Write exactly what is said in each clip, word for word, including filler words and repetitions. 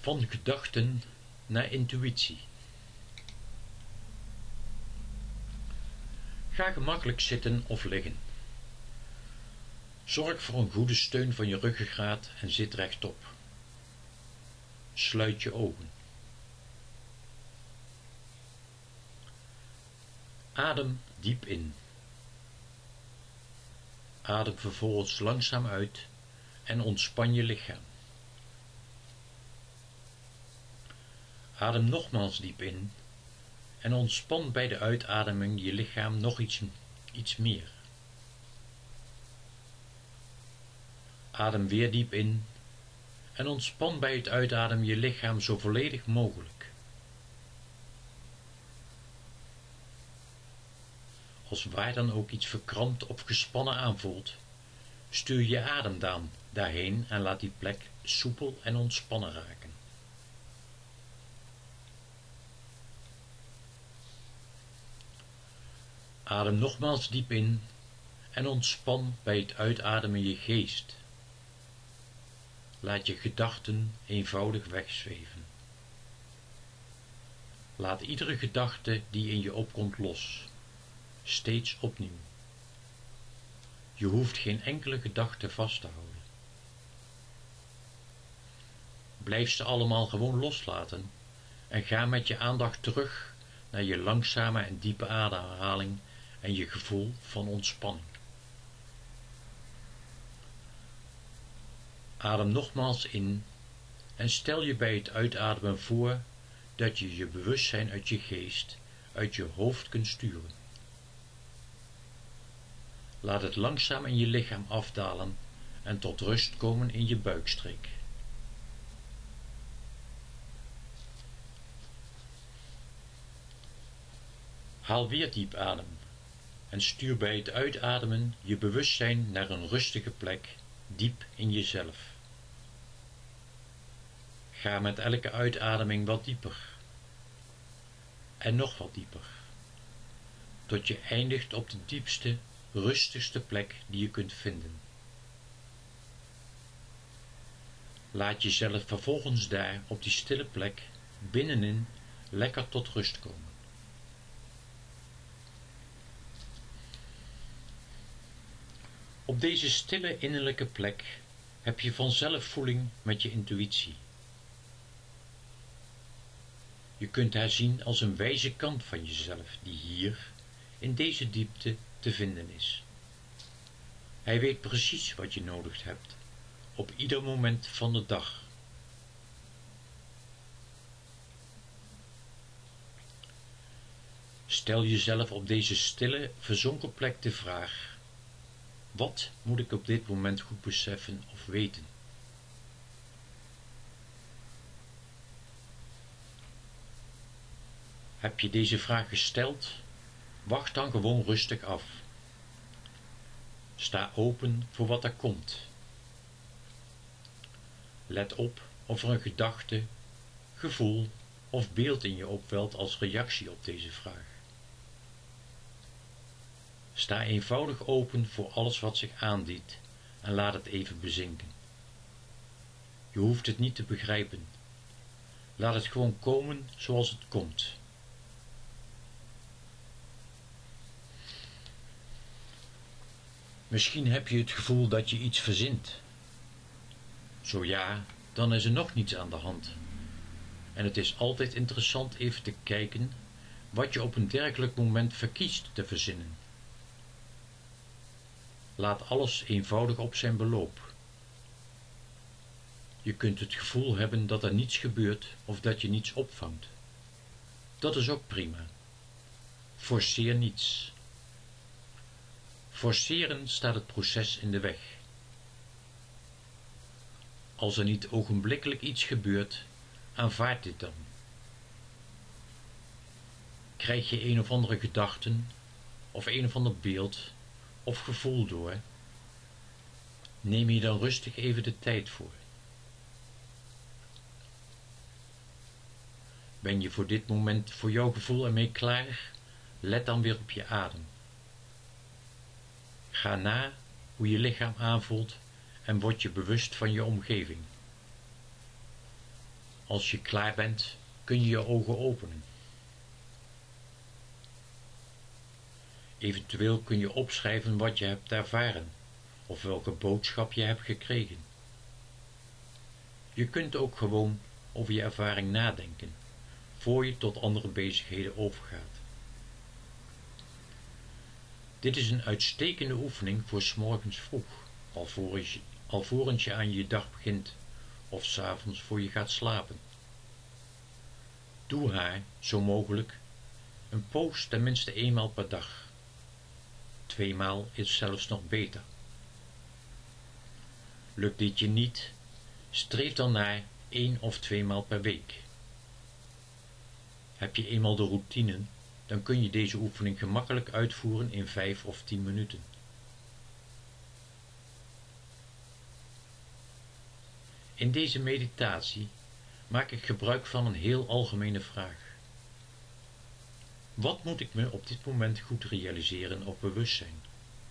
Van gedachten naar intuïtie. Ga gemakkelijk zitten of liggen. Zorg voor een goede steun van je ruggengraat en zit rechtop. Sluit je ogen. Adem diep in. Adem vervolgens langzaam uit en ontspan je lichaam. Adem nogmaals diep in en ontspan bij de uitademing je lichaam nog iets, iets meer. Adem weer diep in en ontspan bij het uitademen je lichaam zo volledig mogelijk. Als waar dan ook iets verkrampt of gespannen aanvoelt, stuur je adem dan daarheen en laat die plek soepel en ontspannen raken. Adem nogmaals diep in en ontspan bij het uitademen je geest. Laat je gedachten eenvoudig wegzweven. Laat iedere gedachte die in je opkomt los, steeds opnieuw. Je hoeft geen enkele gedachte vast te houden. Blijf ze allemaal gewoon loslaten en ga met je aandacht terug naar je langzame en diepe ademhaling en je gevoel van ontspanning. Adem nogmaals in en stel je bij het uitademen voor dat je je bewustzijn uit je geest, uit je hoofd kunt sturen. Laat het langzaam in je lichaam afdalen en tot rust komen in je buikstreek. Haal weer diep adem en stuur bij het uitademen je bewustzijn naar een rustige plek diep in jezelf. Ga met elke uitademing wat dieper en nog wat dieper, tot je eindigt op de diepste, rustigste plek die je kunt vinden. Laat jezelf vervolgens daar op die stille plek binnenin lekker tot rust komen. Op deze stille innerlijke plek heb je vanzelf voeling met je intuïtie. Je kunt haar zien als een wijze kant van jezelf die hier, in deze diepte, te vinden is. Hij weet precies wat je nodig hebt, op ieder moment van de dag. Stel jezelf op deze stille, verzonken plek de vraag: wat moet ik op dit moment goed beseffen of weten? Heb je deze vraag gesteld? Wacht dan gewoon rustig af. Sta open voor wat er komt. Let op of er een gedachte, gevoel of beeld in je opwelt als reactie op deze vraag. Sta eenvoudig open voor alles wat zich aandient en laat het even bezinken. Je hoeft het niet te begrijpen. Laat het gewoon komen zoals het komt. Misschien heb je het gevoel dat je iets verzint. Zo ja, dan is er nog niets aan de hand. En het is altijd interessant even te kijken wat je op een dergelijk moment verkiest te verzinnen. Laat alles eenvoudig op zijn beloop. Je kunt het gevoel hebben dat er niets gebeurt of dat je niets opvangt. Dat is ook prima. Forceer niets. Forceren staat het proces in de weg. Als er niet ogenblikkelijk iets gebeurt, aanvaard dit dan. Krijg je een of andere gedachten, of een of ander beeld, of gevoel door, neem je dan rustig even de tijd voor. Ben je voor dit moment voor jouw gevoel ermee klaar? Let dan weer op je adem. Ga na hoe je lichaam aanvoelt en word je bewust van je omgeving. Als je klaar bent, kun je je ogen openen. Eventueel kun je opschrijven wat je hebt ervaren of welke boodschap je hebt gekregen. Je kunt ook gewoon over je ervaring nadenken, voor je tot andere bezigheden overgaat. Dit is een uitstekende oefening voor 's morgens vroeg, alvorens je, alvorens je aan je dag begint of 's avonds voor je gaat slapen. Doe haar, zo mogelijk, een poos tenminste eenmaal per dag. Tweemaal is zelfs nog beter. Lukt dit je niet, streef dan naar één of tweemaal per week. Heb je eenmaal de routine, dan kun je deze oefening gemakkelijk uitvoeren in vijf of tien minuten. In deze meditatie maak ik gebruik van een heel algemene vraag. Wat moet ik me op dit moment goed realiseren of bewust zijn?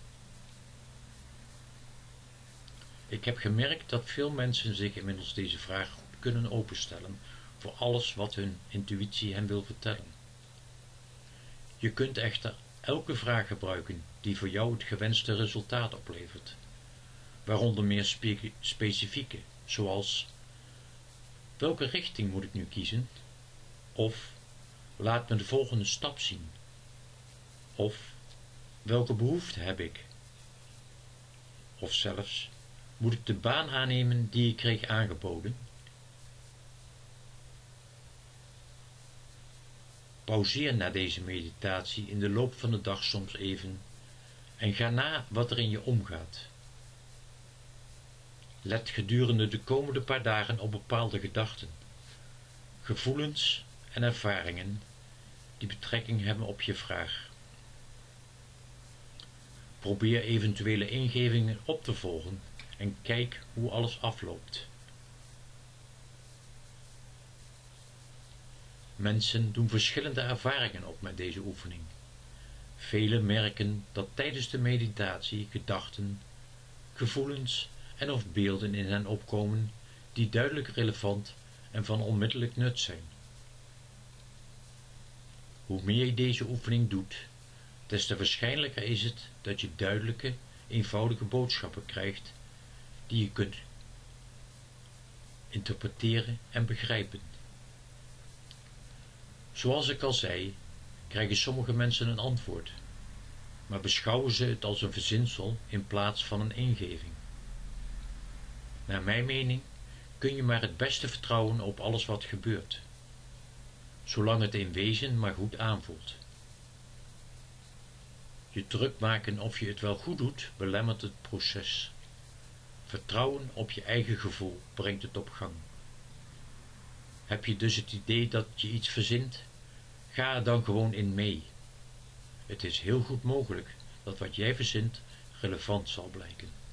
Ik heb gemerkt dat veel mensen zich inmiddels deze vraag goed kunnen openstellen voor alles wat hun intuïtie hen wil vertellen. Je kunt echter elke vraag gebruiken die voor jou het gewenste resultaat oplevert, waaronder meer spe- specifieke, zoals: welke richting moet ik nu kiezen? Of laat me de volgende stap zien. Of welke behoefte heb ik? Of zelfs, moet ik de baan aannemen die ik kreeg aangeboden? Pauzeer na deze meditatie in de loop van de dag soms even en ga na wat er in je omgaat. Let gedurende de komende paar dagen op bepaalde gedachten, gevoelens en ervaringen die betrekking hebben op je vraag. Probeer eventuele ingevingen op te volgen en kijk hoe alles afloopt. Mensen doen verschillende ervaringen op met deze oefening. Velen merken dat tijdens de meditatie gedachten, gevoelens en of beelden in hen opkomen die duidelijk relevant en van onmiddellijk nut zijn. Hoe meer je deze oefening doet, des te waarschijnlijker is het dat je duidelijke, eenvoudige boodschappen krijgt die je kunt interpreteren en begrijpen. Zoals ik al zei, krijgen sommige mensen een antwoord, maar beschouwen ze het als een verzinsel in plaats van een ingeving. Naar mijn mening kun je maar het beste vertrouwen op alles wat gebeurt, zolang het in wezen maar goed aanvoelt. Je druk maken of je het wel goed doet, belemmert het proces. Vertrouwen op je eigen gevoel brengt het op gang. Heb je dus het idee dat je iets verzint? Ga er dan gewoon in mee. Het is heel goed mogelijk dat wat jij verzint relevant zal blijken.